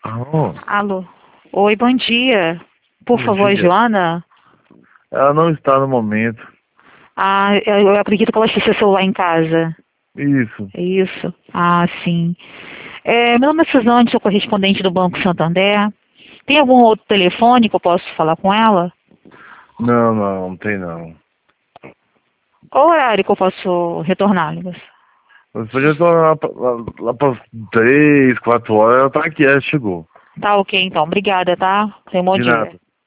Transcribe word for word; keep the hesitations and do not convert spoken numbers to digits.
Alô? Alô. Oi, bom dia. Por Bom favor, dia. Joana. Ela não está no momento. Ah, eu eu acredito que ela esqueceu o celular em casa. Isso. É isso? Ah, sim. É, meu nome é Suzane, sou correspondente do Banco Santander. Tem algum outro telefone que eu posso falar com ela? Não, não, não tem não. Qual horário que eu posso retornar, Lucas? Você podia estar lá, pra- lá, lá para três, quatro horas, ela tá aqui, ela chegou. Tá ok, então. Obrigada, tá? Tenha um bom De dia. nada.